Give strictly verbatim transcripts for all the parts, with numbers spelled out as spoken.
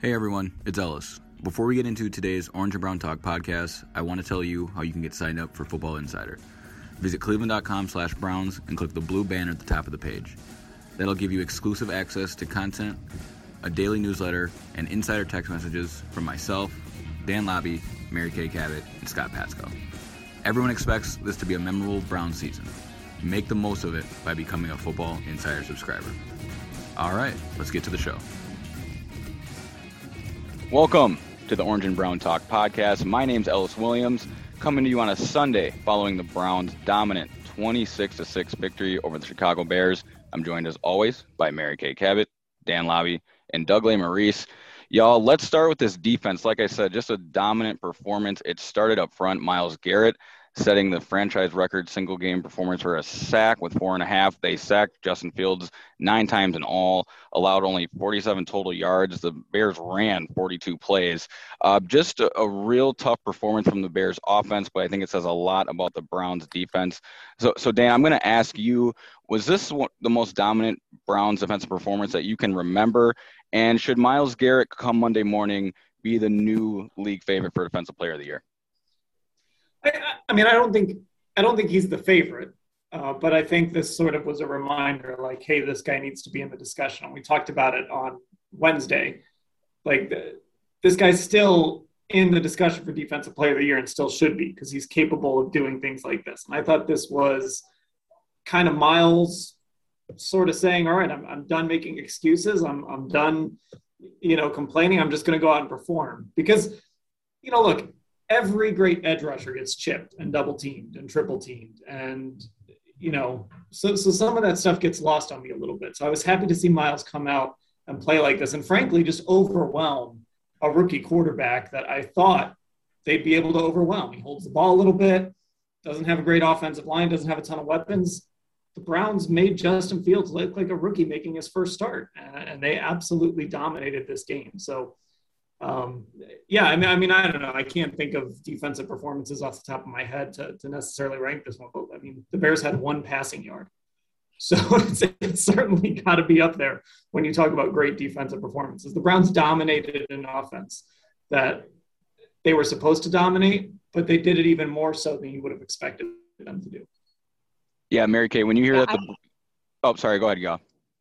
Hey everyone, it's Ellis. Before we get into today's Orange and Brown Talk podcast, I want to tell you how you can get signed up for Football Insider. Visit cleveland.com slash Browns and click the blue banner at the top of the page. That'll give you exclusive access to content, a daily newsletter, and insider text messages from myself, Dan Lobby, Mary Kay Cabot, and Scott Pasco. Everyone expects this to be a memorable Browns season. Make the most of it by becoming a Football Insider subscriber. All right, let's get to the show. Welcome to the Orange and Brown Talk podcast. My name's Ellis Williams, coming to you on a Sunday following the Browns' dominant twenty-six to six victory over the Chicago Bears. I'm joined as always by Mary Kay Cabot, Dan Lobby, and Doug Lesmerises. Y'all, let's start with this defense. Like I said, just a dominant performance. It started up front. Myles Garrett setting the franchise record single game performance for a sack with four and a half. They sacked Justin Fields nine times in all, allowed only forty-seven total yards. The Bears ran forty-two plays. Uh, just a, a real tough performance from the Bears offense, but I think it says a lot about the Browns defense. So, so Dan, I'm going to ask you, was this one, the most dominant Browns defensive performance that you can remember? And should Myles Garrett come Monday morning be the new league favorite for Defensive Player of the Year? I, I mean, I don't think I don't think he's the favorite, uh, but I think this sort of was a reminder, like, hey, this guy needs to be in the discussion. And we talked about it on Wednesday. Like, the, this guy's still in the discussion for Defensive Player of the Year and still should be because he's capable of doing things like this. And I thought this was kind of Myles sort of saying, all right, I'm, I'm done making excuses. I'm, I'm done, you know, complaining. I'm just going to go out and perform because, you know, look, every great edge rusher gets chipped and double teamed and triple teamed. And, you know, so, so some of that stuff gets lost on me a little bit. So I was happy to see Myles come out and play like this and frankly, just overwhelm a rookie quarterback that I thought they'd be able to overwhelm. He holds the ball a little bit, doesn't have a great offensive line, doesn't have a ton of weapons. The Browns made Justin Fields look like a rookie making his first start, and they absolutely dominated this game. So, um, yeah, I mean, I mean, I don't know. I can't think of defensive performances off the top of my head to, to necessarily rank this one. But, I mean, the Bears had one passing yard. So it's, it's certainly got to be up there when you talk about great defensive performances. The Browns dominated an offense that they were supposed to dominate, but they did it even more so than you would have expected them to do. Yeah, Mary Kay, when you hear yeah, that, the, oh, sorry, go ahead, go.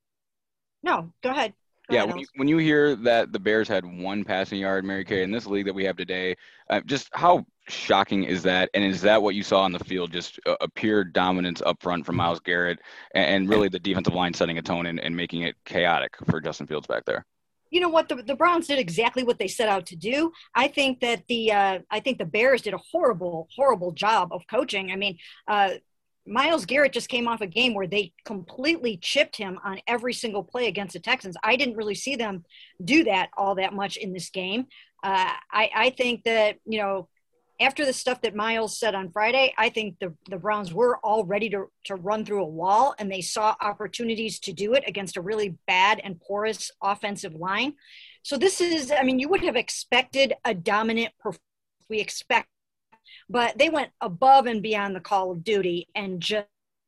No, go ahead. Go yeah, ahead, when you, when you hear that the Bears had one passing yard, Mary Kay, in this league that we have today, uh, just how shocking is that? And is that what you saw on the field, just a, a pure dominance up front from Myles Garrett and, and really the defensive line setting a tone and, and making it chaotic for Justin Fields back there? You know what? The, the Browns did exactly what they set out to do. I think that the uh, I think the Bears did a horrible, horrible job of coaching. I mean, uh, Myles Garrett just came off a game where they completely chipped him on every single play against the Texans. I didn't really see them do that all that much in this game. Uh, I, I think that, you know, after the stuff that Myles said on Friday, I think the, the Browns were all ready to, to run through a wall, and they saw opportunities to do it against a really bad and porous offensive line. So this is, I mean, you would have expected a dominant performance. We expect, but they went above and beyond the call of duty and just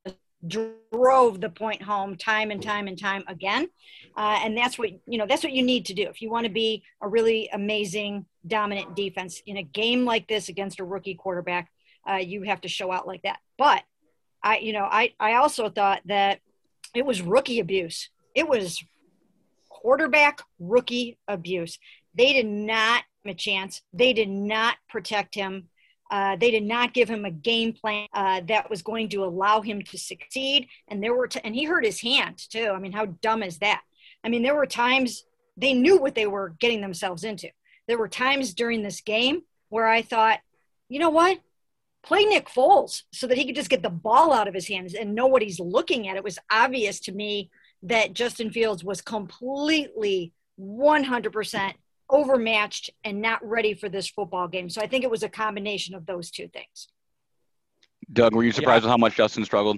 drove the point home time and time and time again. Uh, and that's what, you know, that's what you need to do. If you want to be a really amazing, dominant defense in a game like this against a rookie quarterback, uh, you have to show out like that. But I, you know, I, I also thought that it was rookie abuse. It was quarterback rookie abuse. They did not have a chance. They did not protect him. Uh, they did not give him a game plan uh, that was going to allow him to succeed. And there were, t- and he hurt his hand too. I mean, how dumb is that? I mean, there were times they knew what they were getting themselves into. There were times during this game where I thought, you know what? Play Nick Foles so that he could just get the ball out of his hands and know what he's looking at. It was obvious to me that Justin Fields was completely one hundred percent overmatched and not ready for this football game. So I think it was a combination of those two things. Doug, were you surprised yeah. with how much Justin struggled?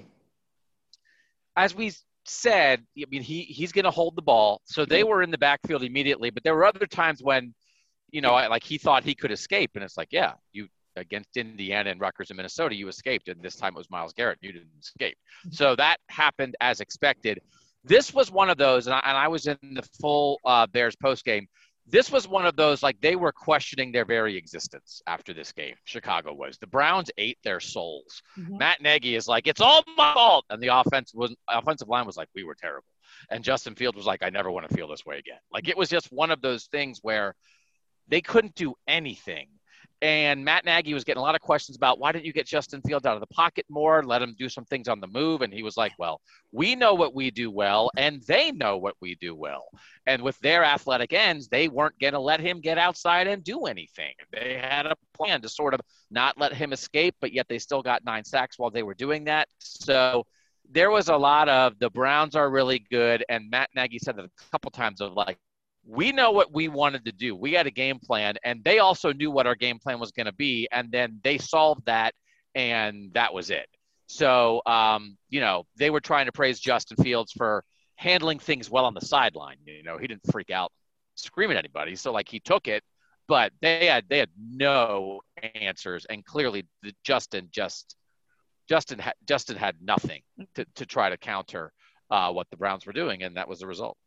As we said, I mean, he he's going to hold the ball. So they were in the backfield immediately, but there were other times when, you know, like he thought he could escape. And it's like, yeah, you against Indiana and Rutgers and Minnesota, you escaped. And this time it was Myles Garrett. You didn't escape. So that happened as expected. This was one of those, and I, and I was in the full uh, Bears postgame. this was one of those, like, they were questioning their very existence after this game. Chicago was. The Browns ate their souls. Mm-hmm. Matt Nagy is like, it's all my fault. And the offense was, offensive line was like, we were terrible. And Justin Fields was like, I never want to feel this way again. Like, it was just one of those things where they couldn't do anything. And Matt Nagy was getting a lot of questions about, why didn't you get Justin Fields out of the pocket more, let him do some things on the move? And he was like, well, we know what we do well, and they know what we do well. And with their athletic ends, they weren't going to let him get outside and do anything. They had a plan to sort of not let him escape, but yet they still got nine sacks while they were doing that. So there was a lot of, the Browns are really good. And Matt Nagy said that a couple times of like, we know what we wanted to do. We had a game plan, and they also knew what our game plan was going to be. And then they solved that, and that was it. So, um, you know, they were trying to praise Justin Fields for handling things well on the sideline. You know, he didn't freak out, scream at anybody. So, like, he took it, but they had they had no answers, and clearly the, Justin just Justin ha- Justin had nothing to, to try to counter uh, what the Browns were doing, and that was the result.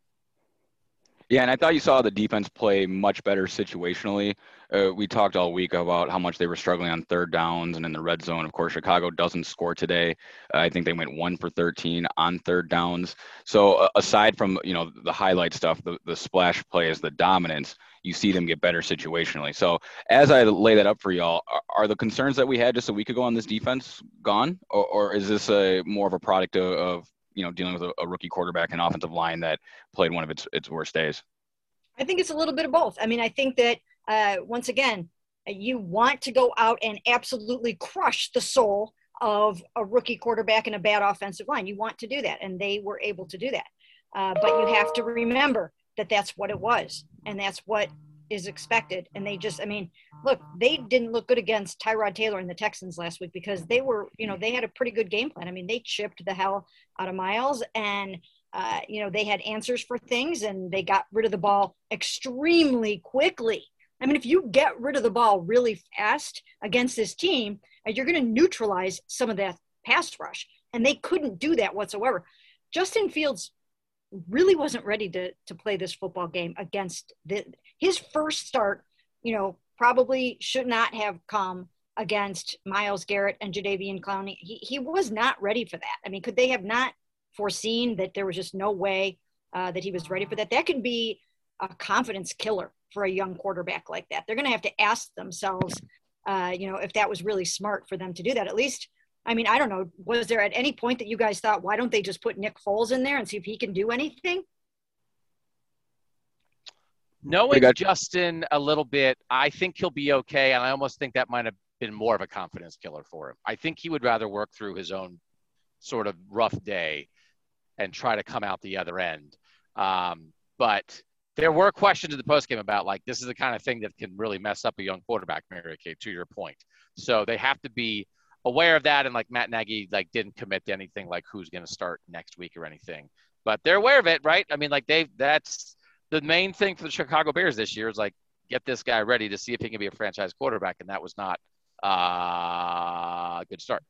Yeah, and I thought you saw the defense play much better situationally. Uh, we talked all week about how much they were struggling on third downs and in the red zone. Of course, Chicago doesn't score today. Uh, I think they went one for thirteen on third downs. So uh, aside from, you know, the highlight stuff, the, the splash plays, the dominance, you see them get better situationally. So as I lay that up for y'all, are, are the concerns that we had just a week ago on this defense gone? Or, or is this a more of a product of, of you know, dealing with a, a rookie quarterback and offensive line that played one of its its worst days? I think it's a little bit of both. I mean, I think that, uh, once again, you want to go out and absolutely crush the soul of a rookie quarterback and a bad offensive line. You want to do that, and they were able to do that. Uh, but you have to remember that that's what it was, and that's what is expected. And they just, I mean, look, they didn't look good against Tyrod Taylor and the Texans last week because they were, you know, they had a pretty good game plan. I mean, they chipped the hell out of Miles, and, uh, you know, they had answers for things, and they got rid of the ball extremely quickly. I mean, if you get rid of the ball really fast against this team, you're going to neutralize some of that pass rush. And they couldn't do that whatsoever. Justin Fields really wasn't ready to to play this football game against the, his first start, you know, probably should not have come against Myles Garrett and Jadeveon Clowney. He, he was not ready for that. I mean, could they have not foreseen that there was just no way uh, that he was ready for that? That could be a confidence killer for a young quarterback like that. They're going to have to ask themselves, uh, you know, if that was really smart for them to do that. At least, I mean, I don't know, was there at any point that you guys thought, why don't they just put Nick Foles in there and see if he can do anything? Knowing Justin a little bit, I think he'll be okay, and I almost think that might have been more of a confidence killer for him. I think he would rather work through his own sort of rough day and try to come out the other end. Um, but there were questions in the postgame about, like, this is the kind of thing that can really mess up a young quarterback, Mary Kay, to your point. So they have to be aware of that, and like Matt Nagy like didn't commit to anything like who's going to start next week or anything, but they're aware of it, right? I mean, like they that's the main thing for the Chicago Bears this year is like get this guy ready to see if he can be a franchise quarterback, and that was not uh, a good start.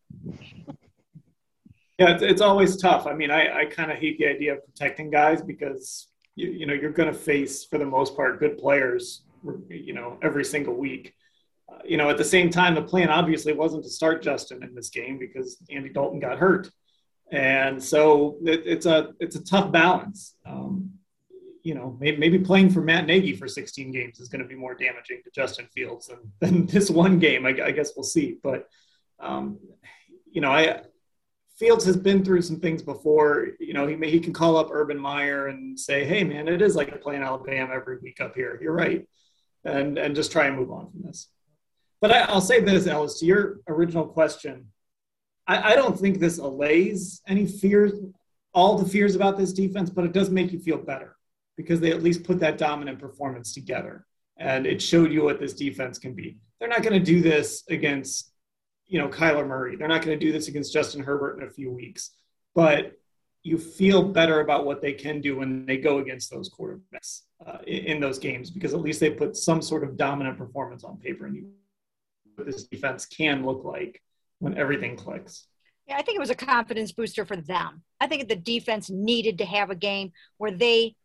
Yeah, it's, it's always tough. I mean, I, I kind of hate the idea of protecting guys because you, you know you're going to face for the most part good players, you know, every single week. Uh, you know, at the same time, the plan obviously wasn't to start Justin in this game because Andy Dalton got hurt. And so it, it's a it's a tough balance. Um, you know, maybe, maybe playing for Matt Nagy for sixteen games is going to be more damaging to Justin Fields than, than this one game. I, I guess we'll see. But, um, you know, I Fields has been through some things before. You know, he may, he can call up Urban Meyer and say, hey, man, it is like playing Alabama every week up here. You're right. And, and just try and move on from this. But I, I'll say this, Ellis, to your original question, I, I don't think this allays any fears, all the fears about this defense, but it does make you feel better because they at least put that dominant performance together, and it showed you what this defense can be. They're not going to do this against, you know, Kyler Murray. They're not going to do this against Justin Herbert in a few weeks, but you feel better about what they can do when they go against those quarterbacks uh, in, in those games, because at least they put some sort of dominant performance on paper, and you what this defense can look like when everything clicks. Yeah, I think it was a confidence booster for them. I think the defense needed to have a game where they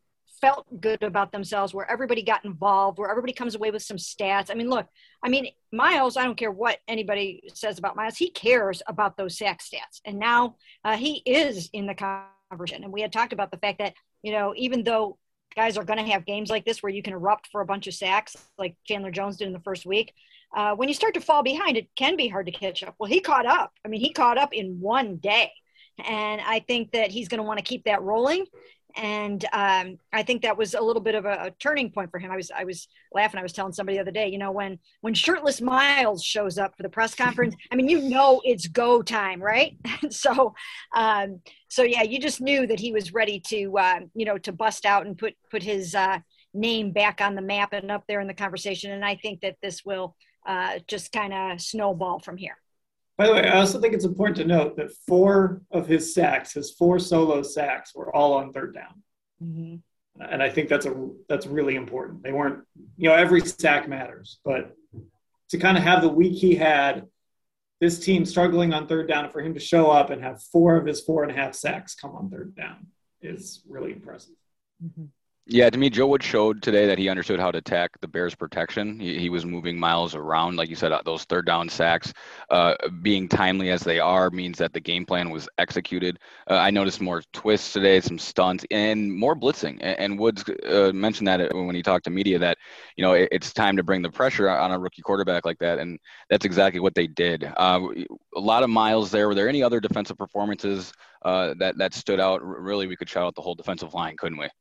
felt good about themselves, where everybody got involved, where everybody comes away with some stats. I mean, look, I mean, Miles, I don't care what anybody says about Miles. He cares about those sack stats. And now uh, he is in the conversation. And we had talked about the fact that, you know, even though guys are going to have games like this where you can erupt for a bunch of sacks like Chandler Jones did in the first week, uh, when you start to fall behind, it can be hard to catch up. Well, he caught up. I mean, he caught up in one day. And I think that he's going to want to keep that rolling. And um, I think that was a little bit of a, a turning point for him. I was I was laughing. I was telling somebody the other day, you know, when when shirtless Miles shows up for the press conference, I mean, you know, it's go time, right? so, um, so yeah, you just knew that he was ready to, uh, you know, to bust out and put put his uh, name back on the map and up there in the conversation. And I think that this will uh, just kind of snowball from here. By the way, I also think it's important to note that four of his sacks, his four solo sacks, were all on third down. Mm-hmm. And I think that's a that's really important. They weren't, you know, every sack matters, but to kind of have the week he had, this team struggling on third down, for him to show up and have four of his four and a half sacks come on third down is really impressive. Mm-hmm. Yeah, to me, Joe Wood showed today that he understood how to attack the Bears' protection. He, he was moving Miles around, like you said. Those third down sacks, uh, being timely as they are, means that the game plan was executed. Uh, I noticed more twists today, some stunts, and more blitzing. And, and Woods uh, mentioned that when he talked to media, that you know it, it's time to bring the pressure on a rookie quarterback like that, and that's exactly what they did. Uh, a lot of Miles there. Were there any other defensive performances uh, that that stood out? Really, we could shout out the whole defensive line, couldn't we?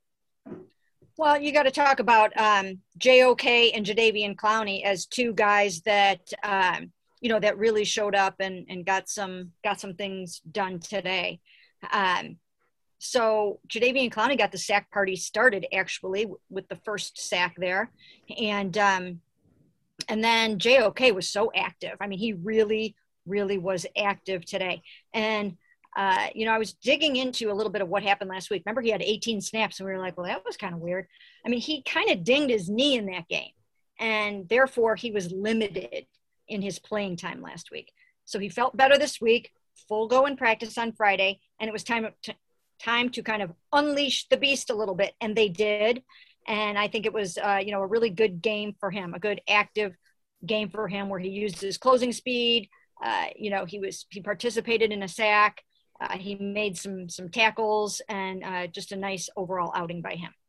Well, you got to talk about um, J O K and Jadeveon Clowney as two guys that, um, you know, that really showed up and, and got some got some things done today. Um, so Jadeveon Clowney got the sack party started, actually, w- with the first sack there. And um, and then J O K was so active. I mean, he really, really was active today. And Uh, you know, I was digging into a little bit of what happened last week. Remember, he had eighteen snaps, and we were like, well, that was kind of weird. I mean, he kind of dinged his knee in that game, and therefore he was limited in his playing time last week. So he felt better this week, full go in practice on Friday, and it was time to, time to kind of unleash the beast a little bit, and they did. And I think it was, uh, you know, a really good game for him, a good active game for him where he used his closing speed. Uh, you know, he was he participated in a sack. Uh, he made some some tackles, and uh, just a nice overall outing by him.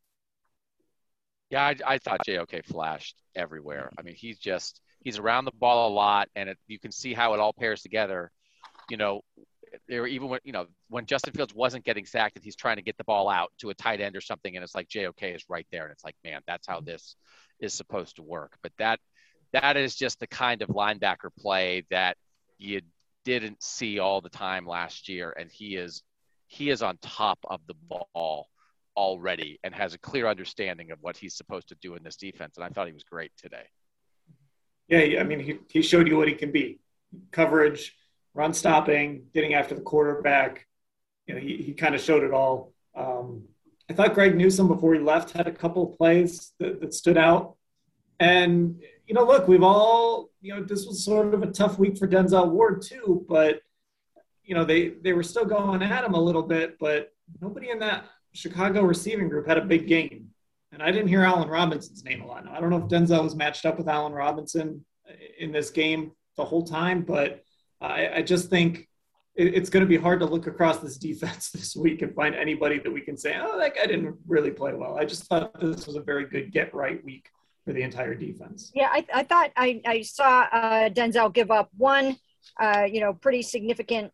Yeah, I, I thought J O K flashed everywhere. I mean, he's just he's around the ball a lot, and it, you can see how it all pairs together. You know, there even when you know when Justin Fields wasn't getting sacked, and he's trying to get the ball out to a tight end or something, and it's like J O K is right there, and it's like, man, that's how this is supposed to work. But that that is just the kind of linebacker play that you didn't see all the time last year, and he is he is on top of the ball already and has a clear understanding of what he's supposed to do in this defense, and I thought he was great today. Yeah, I mean, he, he showed you what he can be. Coverage, run stopping, getting after the quarterback. You know, he, he kind of showed it all. Um, I thought Greg Newsome, before he left, had a couple of plays that, that stood out. And, you know, look, we've all, you know, this was sort of a tough week for Denzel Ward too, but, you know, they, they were still going at him a little bit, but nobody in that Chicago receiving group had a big game. And I didn't hear Allen Robinson's name a lot. Now, I don't know if Denzel was matched up with Allen Robinson in this game the whole time, but I, I just think it, it's going to be hard to look across this defense this week and find anybody that we can say, oh, that guy didn't really play well. I just thought this was a very good get right week for the entire defense. Yeah, I, I thought I, I saw uh, Denzel give up one, uh, you know, pretty significant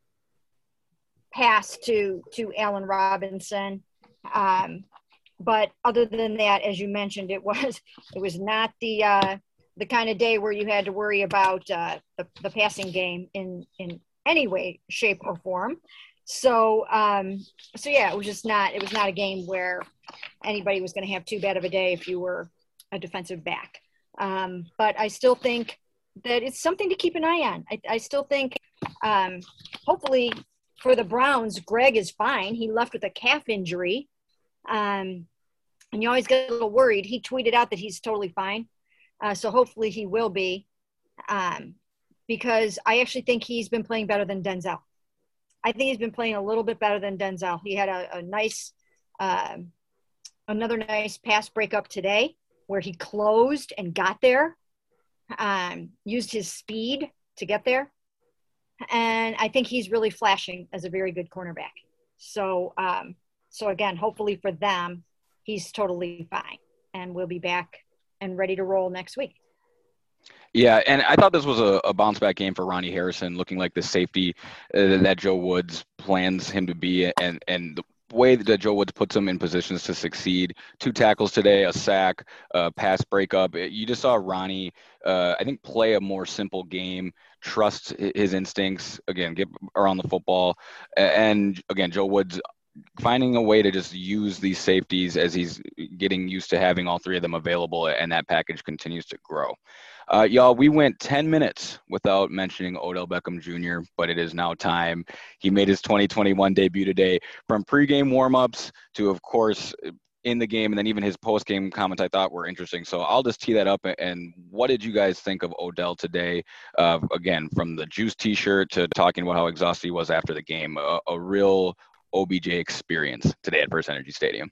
pass to to Allen Robinson. Um, but other than that, as you mentioned, it was it was not the uh, the kind of day where you had to worry about uh, the, the passing game in in any way, shape, or form. So um, so yeah, it was just not it was not a game where anybody was going to have too bad of a day if you were a defensive back. Um, but I still think that it's something to keep an eye on. I, I still think um, hopefully for the Browns, Greg is fine. He left with a calf injury. Um, and you always get a little worried. He tweeted out that he's totally fine. Uh, so hopefully he will be, um, because I actually think he's been playing better than Denzel. I think he's been playing a little bit better than Denzel. He had a, a nice, um, another nice pass breakup today where he closed and got there, um, used his speed to get there. And I think he's really flashing as a very good cornerback. So, um, so again, hopefully for them, he's totally fine and we'll be back and ready to roll next week. Yeah, and I thought this was a, a bounce back game for Ronnie Harrison, looking like the safety uh, that Joe Woods plans him to be, and and the way that Joe Woods puts him in positions to succeed. Two tackles today, a sack, a pass breakup. You just saw Ronnie, uh, I think, play a more simple game, trust his instincts, again, get around the football, and again, Joe Woods finding a way to just use these safeties as he's getting used to having all three of them available, and that package continues to grow. Uh, y'all, we went ten minutes without mentioning Odell Beckham Junior, but it is now time. He made his twenty twenty-one debut today. From pregame warmups to, of course, in the game, and then even his postgame comments I thought were interesting. So I'll just tee that up. And what did you guys think of Odell today? Uh, again, from the Juice t-shirt to talking about how exhausted he was after the game, a, a real O B J experience today at First Energy Stadium.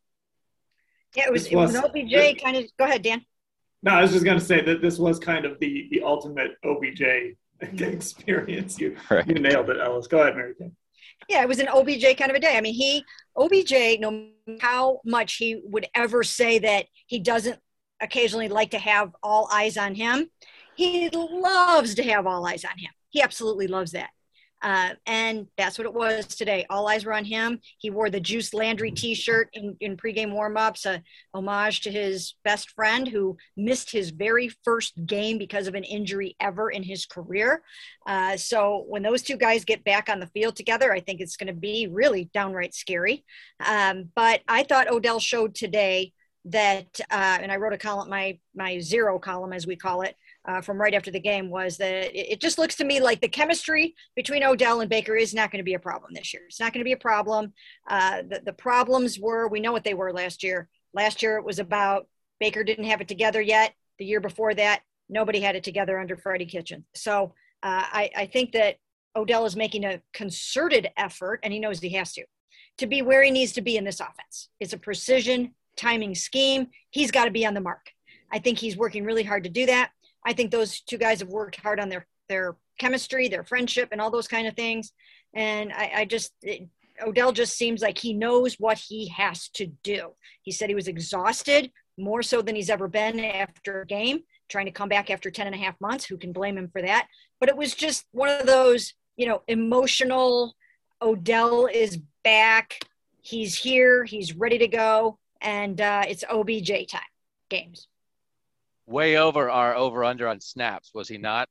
Yeah, it was, it was an O B J kind of – go ahead, Dan. No, I was just going to say that this was kind of the the ultimate O B J experience. You right. you nailed it, Ellis. Go ahead, Mary Kay. Yeah, it was an O B J kind of a day. I mean, he O B J, no matter how much he would ever say that he doesn't occasionally like to have all eyes on him, he loves to have all eyes on him. He absolutely loves that. Uh, and that's what it was today. All eyes were on him. He wore the Juice Landry t-shirt in, in pregame warmups, a homage to his best friend who missed his very first game because of an injury ever in his career. Uh, so when those two guys get back on the field together, I think it's going to be really downright scary. Um, but I thought Odell showed today that, uh, and I wrote a column, my, my zero column, as we call it, Uh, from right after the game, was that it, it just looks to me like the chemistry between Odell and Baker is not going to be a problem this year. It's not going to be a problem. Uh, the, the problems were, we know what they were last year. Last year it was about Baker didn't have it together yet. The year before that, nobody had it together under Freddie Kitchens. So uh, I, I think that Odell is making a concerted effort, and he knows he has to, to be where he needs to be in this offense. It's a precision timing scheme. He's got to be on the mark. I think he's working really hard to do that. I think those two guys have worked hard on their, their chemistry, their friendship, and all those kind of things. And I, I just, it, Odell just seems like he knows what he has to do. He said he was exhausted, more so than he's ever been after a game, trying to come back after ten and a half months. Who can blame him for that? But it was just one of those, you know, emotional, Odell is back. He's here. He's ready to go. And uh, it's O B J time games. Way over our over-under on snaps, was he not?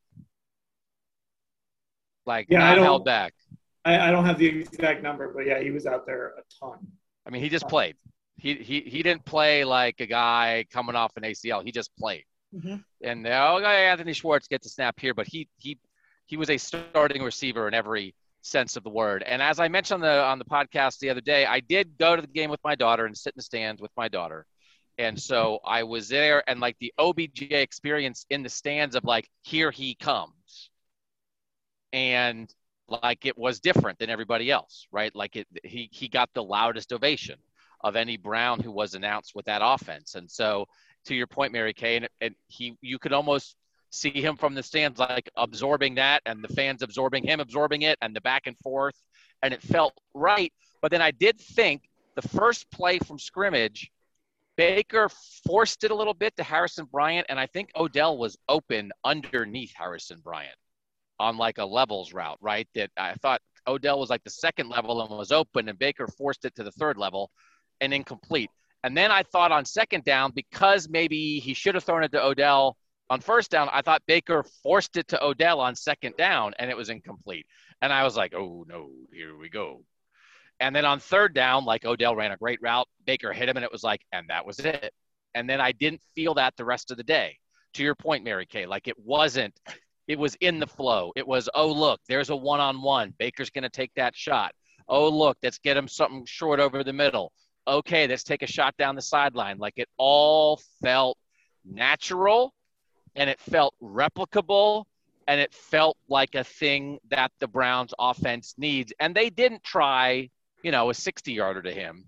Like, yeah, not I don't, held back. I, I don't have the exact number, but, yeah, he was out there a ton. I mean, he just played. He he he didn't play like a guy coming off an A C L. He just played. Mm-hmm. And oh, Anthony Schwartz gets a snap here, but he he he was a starting receiver in every sense of the word. And as I mentioned on the on the podcast the other day, I did go to the game with my daughter and sit in the stands with my daughter. And so I was there, and like the O B J experience in the stands of like, here he comes. And like, it was different than everybody else, right? Like it, he, he got the loudest ovation of any Brown who was announced with that offense. And so to your point, Mary Kay, and, and he, you could almost see him from the stands, like absorbing that, and the fans absorbing him, absorbing it, and the back and forth. And it felt right. But then I did think the first play from scrimmage, Baker forced it a little bit to Harrison Bryant, and I think Odell was open underneath Harrison Bryant on like a levels route, right? That I thought Odell was like the second level and was open, and Baker forced it to the third level and incomplete. And then I thought on second down, because maybe he should have thrown it to Odell on first down, I thought Baker forced it to Odell on second down, and it was incomplete. And I was like, oh, no, here we go. And then on third down, like Odell ran a great route, Baker hit him, and it was like, and that was it. And then I didn't feel that the rest of the day. To your point, Mary Kay, like it wasn't, it was in the flow. It was, oh, look, there's a one-on-one. Baker's going to take that shot. Oh, look, let's get him something short over the middle. Okay, let's take a shot down the sideline. Like it all felt natural, and it felt replicable, and it felt like a thing that the Browns offense needs. And they didn't try, you know, a sixty-yarder to him.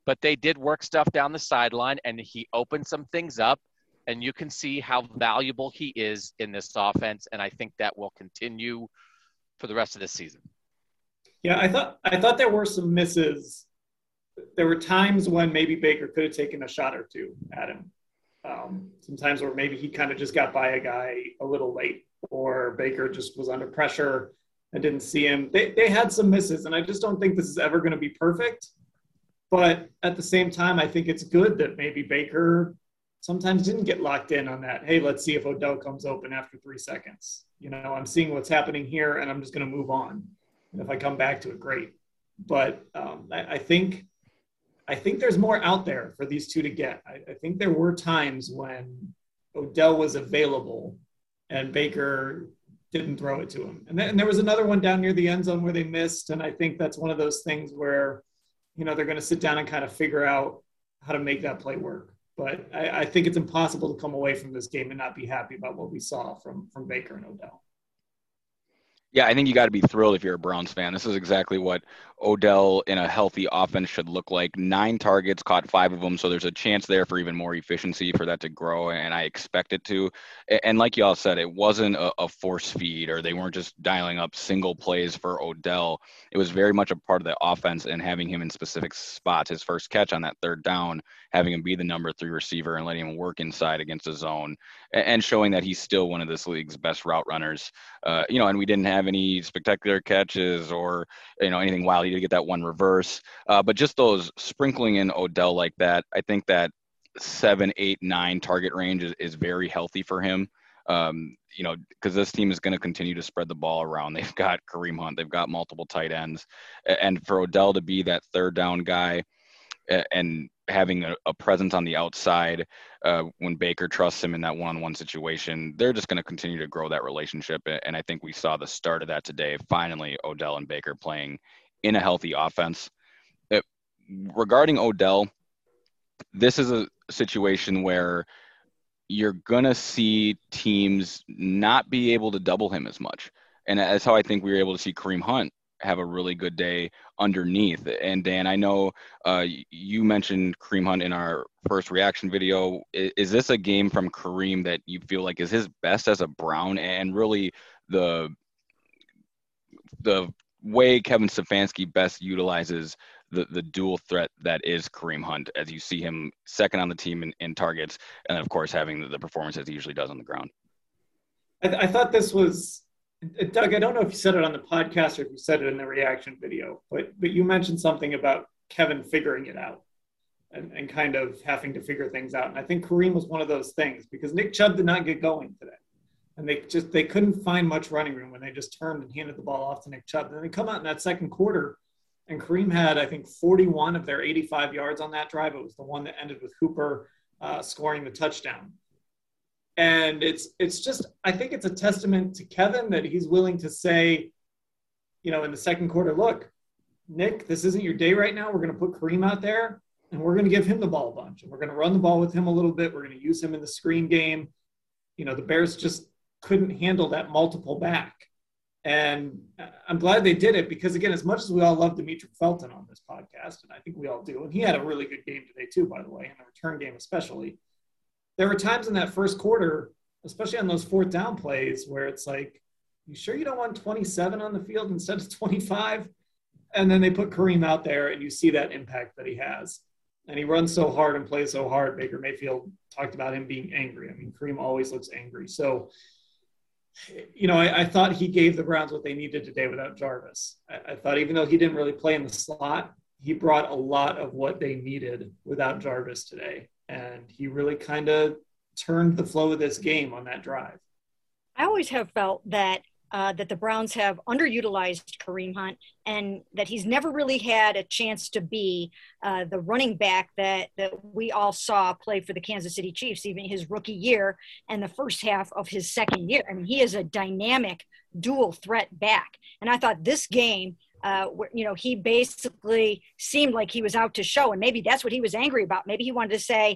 but they did work stuff down the sideline, and he opened some things up, and you can see how valuable he is in this offense, and I think that will continue for the rest of this season. Yeah, I thought I thought there were some misses. There were times when maybe Baker could have taken a shot or two at him. Um, sometimes where maybe he kind of just got by a guy a little late, or Baker just was under pressure and didn't see him. They they had some misses, and I just don't think this is ever going to be perfect. But at the same time, I think it's good that maybe Baker sometimes didn't get locked in on that. Hey, let's see if Odell comes open after three seconds. You know, I'm seeing what's happening here, and I'm just going to move on. And if I come back to it, great. But um, I, I think I think there's more out there for these two to get. I, I think there were times when Odell was available and Baker didn't throw it to him. And then and there was another one down near the end zone where they missed. And I think that's one of those things where, you know, they're going to sit down and kind of figure out how to make that play work. But I, I think it's impossible to come away from this game and not be happy about what we saw from, from Baker and Odell. Yeah, I think you got to be thrilled if you're a Browns fan. This is exactly what Odell in a healthy offense should look like. Nine targets, caught five of them, so there's a chance there for even more efficiency for that to grow, and I expect it to. And like y'all said, it wasn't a, a force feed, or they weren't just dialing up single plays for Odell. It was very much a part of the offense and having him in specific spots. His first catch on that third down, having him be the number three receiver and letting him work inside against the zone, and showing that he's still one of this league's best route runners. Uh, you know, and we didn't have any spectacular catches or, you know, anything wild. He did get that one reverse, uh, but just those sprinkling in Odell like that, I think that seven, eight, nine target range is, is very healthy for him. Um, you know, because this team is going to continue to spread the ball around. They've got Kareem Hunt, they've got multiple tight ends, and for Odell to be that third down guy and having a, a presence on the outside uh, when Baker trusts him in that one-on-one situation, they're just going to continue to grow that relationship. And I think we saw the start of that today. Finally, Odell and Baker playing in a healthy offense. It, regarding Odell, this is a situation where you're going to see teams not be able to double him as much. And that's how I think we were able to see Kareem Hunt have a really good day underneath. And Dan, I know uh, you mentioned Kareem Hunt in our first reaction video. Is, is this a game from Kareem that you feel like is his best as a Brown, and really the the way Kevin Stefanski best utilizes the, the dual threat that is Kareem Hunt, as you see him second on the team in, in targets, and of course having the, the performances he usually does on the ground? I, I thought this was Doug, I don't know if you said it on the podcast or if you said it in the reaction video, but but you mentioned something about Kevin figuring it out and, and kind of having to figure things out. And I think Kareem was one of those things, because Nick Chubb did not get going today. And they just they couldn't find much running room when they just turned and handed the ball off to Nick Chubb. And then they come out in that second quarter, and Kareem had, I think, forty-one of their eighty-five yards on that drive. It was the one that ended with Hooper uh, scoring the touchdown. And it's it's just, I think it's a testament to Kevin that he's willing to say, you know, in the second quarter, look, Nick, this isn't your day right now. We're going to put Kareem out there, and we're going to give him the ball a bunch. And we're going to run the ball with him a little bit. We're going to use him in the screen game. You know, the Bears just couldn't handle that multiple back. And I'm glad they did it, because, again, as much as we all love Demetric Felton on this podcast, and I think we all do, and he had a really good game today too, by the way, in the return game especially, there were times in that first quarter, especially on those fourth down plays, where it's like, you sure you don't want twenty-seven on the field instead of twenty-five? And then they put Kareem out there, and you see that impact that he has. And he runs so hard and plays so hard. Baker Mayfield talked about him being angry. I mean, Kareem always looks angry. So, you know, I, I thought he gave the Browns what they needed today without Jarvis. I, I thought even though he didn't really play in the slot, he brought a lot of what they needed without Jarvis today. And he really kind of turned the flow of this game on that drive. I always have felt that uh, that the Browns have underutilized Kareem Hunt, and that he's never really had a chance to be uh, the running back that, that we all saw play for the Kansas City Chiefs, even his rookie year and the first half of his second year. I mean, he is a dynamic dual threat back. And I thought this game, Uh, where, you know, he basically seemed like he was out to show, and maybe that's what he was angry about. Maybe he wanted to say,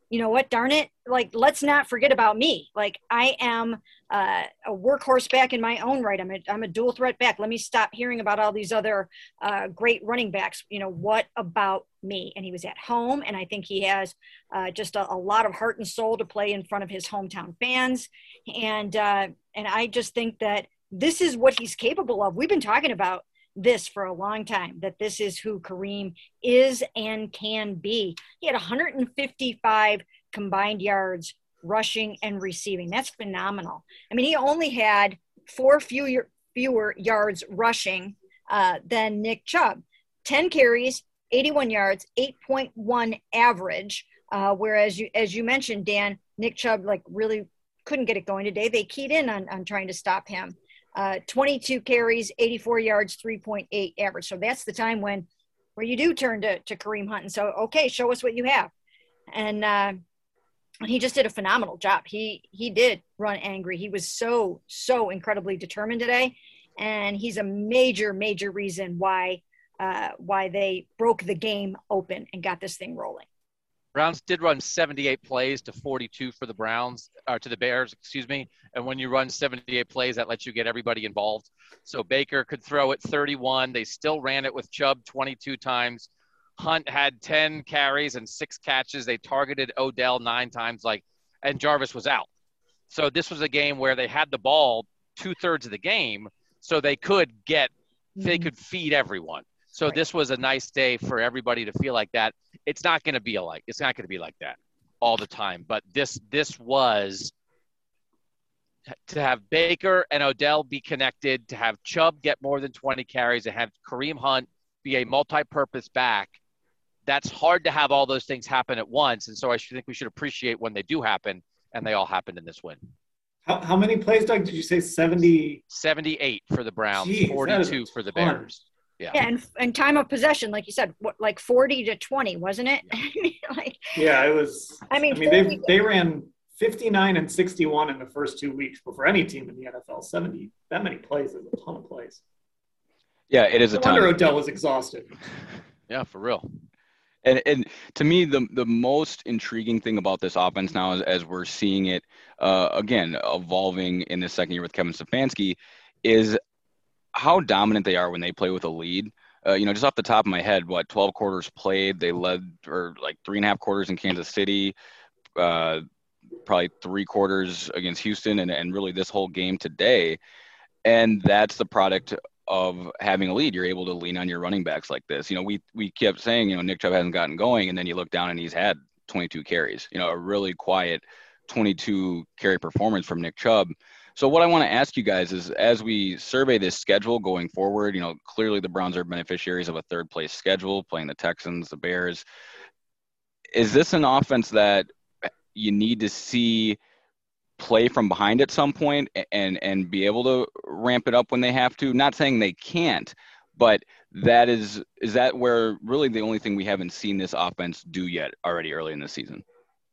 you know what, darn it, like, let's not forget about me. Like, I am uh, a workhorse back in my own right. I'm a, I'm a dual threat back. Let me stop hearing about all these other uh, great running backs. You know, what about me? And he was at home, and I think he has uh, just a, a lot of heart and soul to play in front of his hometown fans. And, uh, and I just think that this is what he's capable of. We've been talking about this for a long time, that this is who Kareem is and can be. He had one hundred fifty-five combined yards rushing and receiving. That's phenomenal. I mean, he only had four fewer, fewer yards rushing uh, than Nick Chubb. ten carries, eighty-one yards, eight point one average. Uh, whereas, you, as you mentioned, Dan, Nick Chubb like really couldn't get it going today. They keyed in on, on trying to stop him. Uh, twenty-two carries, eighty-four yards, three point eight average. So that's the time when, where you do turn to, to Kareem Hunt and so, okay, show us what you have. And uh, he just did a phenomenal job. He, he did run angry. He was so, so incredibly determined today. And he's a major, major reason why, uh, why they broke the game open and got this thing rolling. Browns did run seventy-eight plays to forty-two for the Browns, or to the Bears, excuse me. And when you run seventy-eight plays, that lets you get everybody involved. So Baker could throw it thirty-one. They still ran it with Chubb twenty-two times. Hunt had ten carries and six catches. They targeted Odell nine times, like, and Jarvis was out. So this was a game where they had the ball two thirds of the game, so they could get, mm-hmm. they could feed everyone. So right. This was a nice day for everybody to feel like that. It's not going to be like it's not going to be like that all the time. But this this was to have Baker and Odell be connected, to have Chubb get more than twenty carries, and have Kareem Hunt be a multi-purpose back. That's hard to have all those things happen at once. And so I should think we should appreciate when they do happen, and they all happened in this win. How, how many plays, Doug? Did you say seventy? seventy-eight for the Browns, Jeez, forty-two for the Bears. Yeah. yeah, and and time of possession, like you said, what, like forty to twenty, wasn't it? like, yeah, it was. I mean, I mean, they they ran fifty-nine and sixty-one in the first two weeks, but for any team in the N F L, seventy that many plays is a ton of plays. Yeah, it is no a ton. wonder Odell was exhausted. Yeah, for real. And, and to me, the the most intriguing thing about this offense now, is, as we're seeing it uh, again evolving in the second year with Kevin Stefanski, is how dominant they are when they play with a lead. Uh, you know, just off the top of my head, what, twelve quarters played, they led, or like three and a half quarters in Kansas City, uh, probably three quarters against Houston, and, and really this whole game today. And that's the product of having a lead. You're able to lean on your running backs like this. You know, we we kept saying, you know, Nick Chubb hasn't gotten going, and then you look down and he's had twenty-two carries. You know, a really quiet twenty-two carry performance from Nick Chubb. So what I want to ask you guys is, as we survey this schedule going forward, you know, clearly the Browns are beneficiaries of a third place schedule, playing the Texans, the Bears. Is this an offense that you need to see play from behind at some point and, and be able to ramp it up when they have to? Not saying they can't, but that is, is that where really the only thing we haven't seen this offense do yet already early in the season?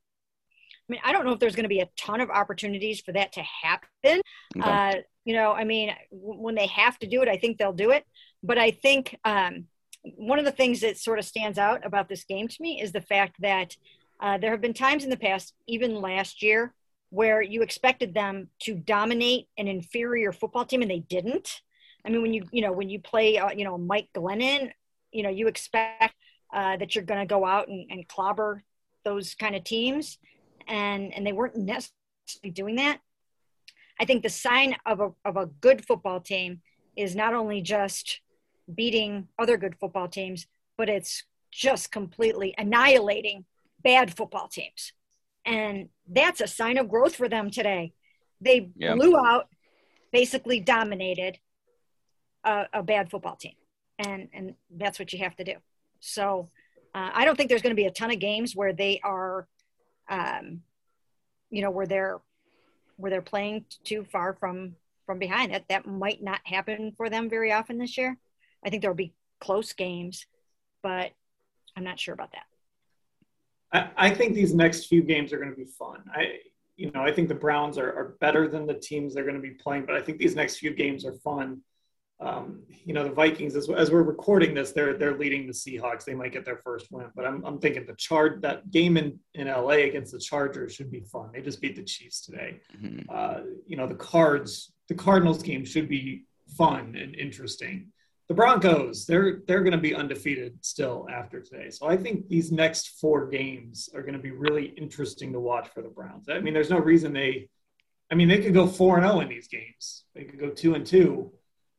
I mean, I don't know if there's going to be a ton of opportunities for that to happen. Okay. Uh, you know, I mean, w- when they have to do it, I think they'll do it. But I think um, one of the things that sort of stands out about this game to me is the fact that uh, there have been times in the past, even last year, where you expected them to dominate an inferior football team and they didn't. I mean, when you, you know, when you play, uh, you know, Mike Glennon, you know, you expect uh, that you're going to go out and, and clobber those kind of teams. And, and they weren't necessarily doing that. I think the sign of a, of a good football team is not only just beating other good football teams, but it's just completely annihilating bad football teams. And that's a sign of growth for them today. They yeah. blew out, basically dominated a, a bad football team. And, and that's what you have to do. So uh, I don't think there's going to be a ton of games where they are, um, you know, where they're, where they're playing too far from, from behind. That, that might not happen for them very often this year. I think there'll be close games, but I'm not sure about that. I, I think these next few games are going to be fun. I, you know, I think the Browns are, are better than the teams they're going to be playing, but I think these next few games are fun. Um, you know, the Vikings, as, as we're recording this, they're they're leading the Seahawks. They might get their first win, but I'm I'm thinking the chart that game in, in L A against the Chargers should be fun. They just beat the Chiefs today. Mm-hmm. Uh, you know, the Cards, the Cardinals game should be fun and interesting. The Broncos, they're they're going to be undefeated still after today. So I think these next four games are going to be really interesting to watch for the Browns. I mean, there's no reason they, I mean, they could go four and zero in these games. They could go two and two.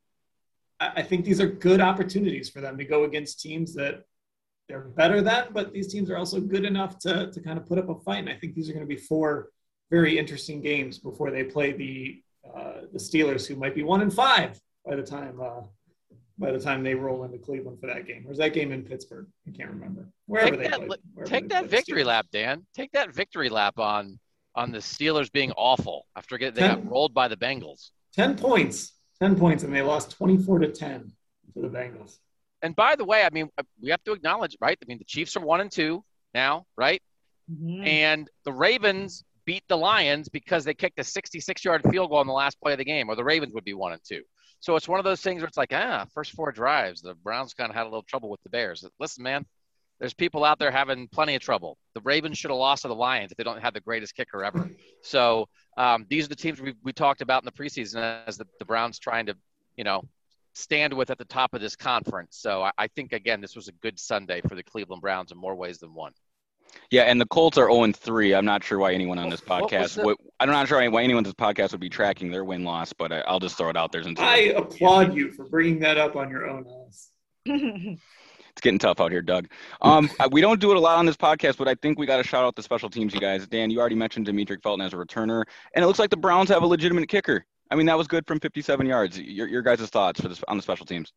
I think these are good opportunities for them to go against teams that they're better than, but these teams are also good enough to, to kind of put up a fight. And I think these are going to be four very interesting games before they play the uh, the Steelers, who might be one and five by the time uh, by the time they roll into Cleveland for that game. Or is that game in Pittsburgh? I can't remember. Wherever take they that, play. Wherever take they that play victory lap, Dan. Take that victory lap on on the Steelers being awful after get, they got rolled by the Bengals. Ten points. Ten points, and they lost twenty-four to ten. For the Bengals. And by the way, I mean, we have to acknowledge, right? I mean, the Chiefs are one and two now, right? Mm-hmm. And the Ravens beat the Lions because they kicked a sixty-six yard field goal on the last play of the game, or the Ravens would be one and two. So it's one of those things where it's like, ah, first four drives, the Browns kind of had a little trouble with the Bears. Listen, man, there's people out there having plenty of trouble. The Ravens should have lost to the Lions if they don't have the greatest kicker ever. So um, these are the teams we, we talked about in the preseason as the, the Browns trying to, you know, stand with at the top of this conference. So I, I think, again, this was a good Sunday for the Cleveland Browns in more ways than one. Yeah, and the Colts are oh and three. I'm not sure why anyone on this podcast the- would, I'm not sure why anyone on this podcast would be tracking their win-loss, but I, I'll just throw it out there. Since I applaud you for bringing that up on your own house. It's getting tough out here, Doug. Um, we don't do it a lot on this podcast, but I think we got to shout out the special teams, you guys. Dan, you already mentioned Demetric Felton as a returner, and it looks like the Browns have a legitimate kicker. I mean, that was good from fifty-seven yards. Your, your guys' thoughts for this on the special teams?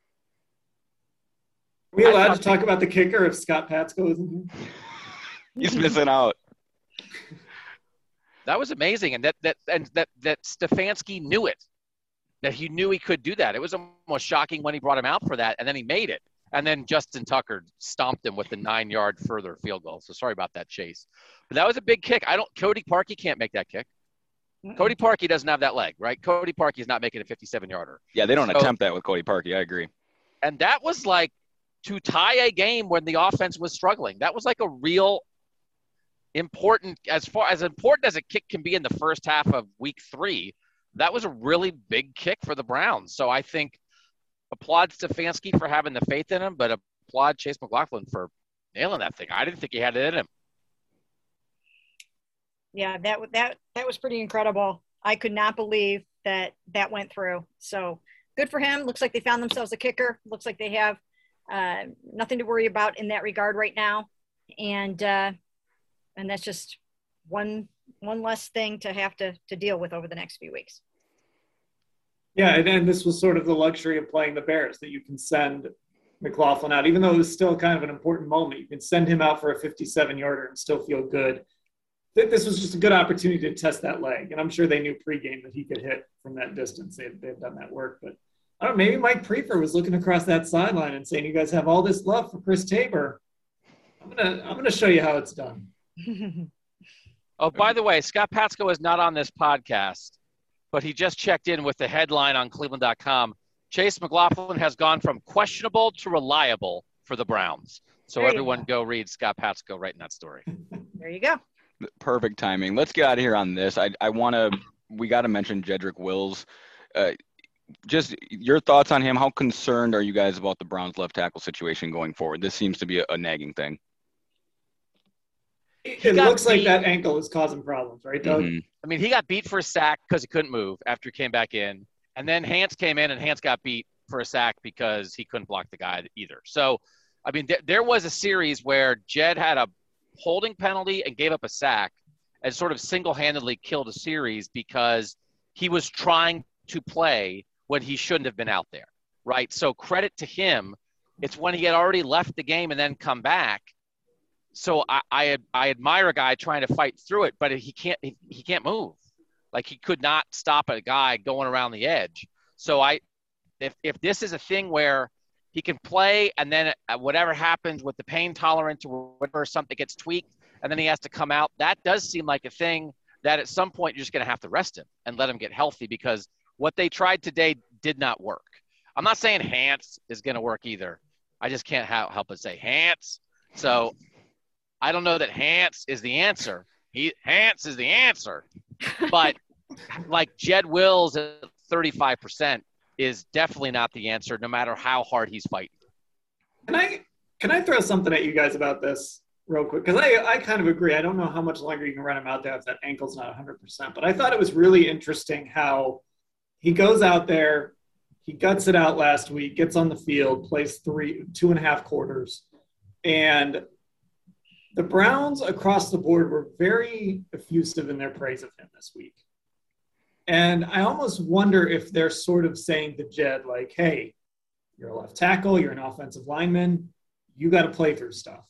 Are we allowed to talk about the kicker if Scott Patsko isn't here? He's missing out. That was amazing, and that that and that that Stefanski knew it. That he knew he could do that. It was almost shocking when he brought him out for that, and then he made it. And then Justin Tucker stomped him with the nine-yard further field goal. So sorry about that, Chase. But that was a big kick. I don't. Cody Parkey can't make that kick. Cody Parkey doesn't have that leg, right? Cody Parkey is not making a fifty-seven yarder. Yeah, they don't so, attempt that with Cody Parkey. I agree. And that was like to tie a game when the offense was struggling. That was like a real important, as far as important as a kick can be in the first half of week three, that was a really big kick for the Browns. So I think applaud Stefanski for having the faith in him, but applaud Chase McLaughlin for nailing that thing. I didn't think he had it in him. Yeah, that that that was pretty incredible. I could not believe that that went through. So good for him. Looks like they found themselves a kicker. Looks like they have uh, nothing to worry about in that regard right now, and uh, and that's just one one less thing to have to to deal with over the next few weeks. Yeah, and then this was sort of the luxury of playing the Bears, that you can send McLaughlin out, even though it was still kind of an important moment. You can send him out for a fifty-seven yarder and still feel good. This was just a good opportunity to test that leg. And I'm sure they knew pregame that he could hit from that distance. They had, they had done that work. But I don't know, maybe Mike Prefer was looking across that sideline and saying, you guys have all this love for Chris Tabor. I'm going to I'm gonna show you how it's done. Oh, by the way, Scott Patsko is not on this podcast, but he just checked in with the headline on Cleveland dot com. Chase McLaughlin has gone from questionable to reliable for the Browns. So everyone go. go read Scott Patsko right in that story. There you go. Perfect timing. Let's get out of here on this. I I want to – we got to mention Jedrick Wills. Uh, just your thoughts on him. How concerned are you guys about the Browns left tackle situation going forward? This seems to be a, a nagging thing. It, it looks beat. like that ankle is causing problems, right, Doug? Mm-hmm. I mean, he got beat for a sack because he couldn't move after he came back in. And then Hance came in and Hance got beat for a sack because he couldn't block the guy either. So, I mean, th- there was a series where Jed had a holding penalty and gave up a sack and sort of single-handedly killed a series because he was trying to play when he shouldn't have been out there, right? So credit to him. It's when he had already left the game and then come back. So I, I, I admire a guy trying to fight through it, but he can't, he, he can't move. Like he could not stop a guy going around the edge. So I, if, if this is a thing where he can play and then whatever happens with the pain tolerance or whatever, something gets tweaked and then he has to come out, that does seem like a thing that at some point you're just going to have to rest him and let him get healthy because what they tried today did not work. I'm not saying Hance is going to work either. I just can't ha- help but say Hance. So I don't know that Hance is the answer. He Hance is the answer. But like Jed Wills at thirty-five percent is definitely not the answer, no matter how hard he's fighting. Can I can I throw something at you guys about this real quick? Because I, I kind of agree. I don't know how much longer you can run him out there if that ankle's not one hundred percent. But I thought it was really interesting how he goes out there, he guts it out last week, gets on the field, plays three, two and a half quarters. And the Browns across the board were very effusive in their praise of him this week. And I almost wonder if they're sort of saying to Jed, like, hey, you're a left tackle, you're an offensive lineman, you got to play through stuff.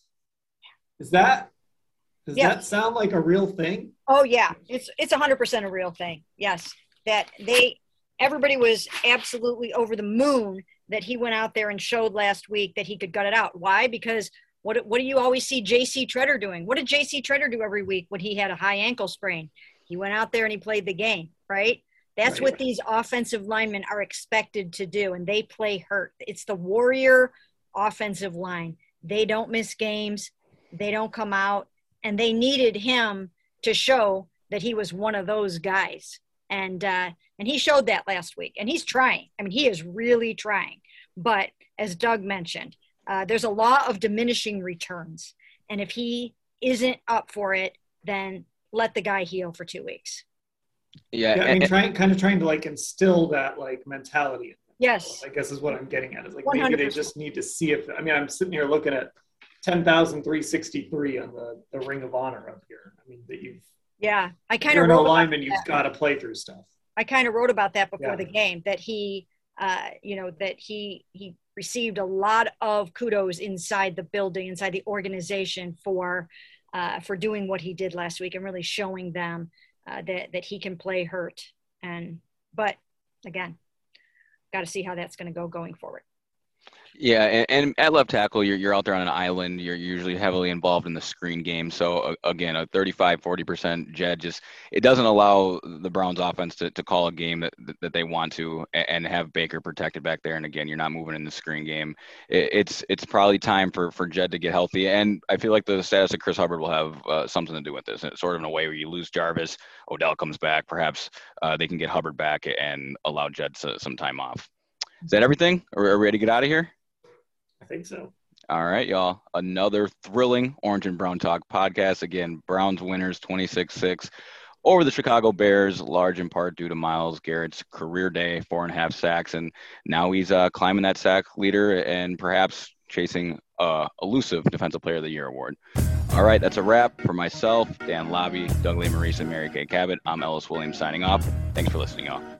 Is that, does yeah. that sound like a real thing? Oh yeah, it's it's one hundred percent a real thing. Yes, that they, everybody was absolutely over the moon that he went out there and showed last week that he could gut it out. Why? Because what what do you always see J C Treader doing? What did J C Treader do every week when he had a high ankle sprain? He went out there and he played the game, right? That's right. What these offensive linemen are expected to do, and they play hurt. It's the warrior offensive line. They don't miss games. They don't come out, and they needed him to show that he was one of those guys. And uh, and he showed that last week, and he's trying. I mean, he is really trying. But as Doug mentioned, uh, there's a law of diminishing returns. And if he isn't up for it, then let the guy heal for two weeks. Yeah, yeah I mean, and, trying, kind of trying to, like, instill that, like, mentality. Yes. I guess is what I'm getting at. Is like one hundred percent. Maybe they just need to see if – I mean, I'm sitting here looking at ten thousand three hundred sixty-three on the, the Ring of Honor up here. I mean, that you've – Yeah, I kind of – wrote You're an lineman, you've got to play through stuff. I kind of wrote about that before yeah. the game, that he, uh, you know, that he he received a lot of kudos inside the building, inside the organization for uh, for doing what he did last week and really showing them uh, that that he can play hurt. And but again, got to see how that's going to go going forward. Yeah, and, and at left tackle, you're you're out there on an island. You're usually heavily involved in the screen game. So uh, again, a thirty-five, forty percent Jed just it doesn't allow the Browns offense to, to call a game that that they want to and have Baker protected back there. And again, you're not moving in the screen game. It, it's it's probably time for, for Jed to get healthy. And I feel like the status of Chris Hubbard will have uh, something to do with this. It's sort of in a way where you lose Jarvis, Odell comes back. Perhaps uh, they can get Hubbard back and allow Jed to, some time off. Is that everything? Are, are we ready to get out of here? I think so. All right, y'all. Another thrilling Orange and Brown Talk podcast. Again, Browns winners twenty-six six over the Chicago Bears, large in part due to Myles Garrett's career day, four and a half sacks. And now he's uh, climbing that sack leader and perhaps chasing a elusive Defensive Player of the Year award. All right, that's a wrap. For myself, Dan Lobby, Doug Lee Maurice, and Mary Kay Cabot, I'm Ellis Williams signing off. Thanks for listening, y'all.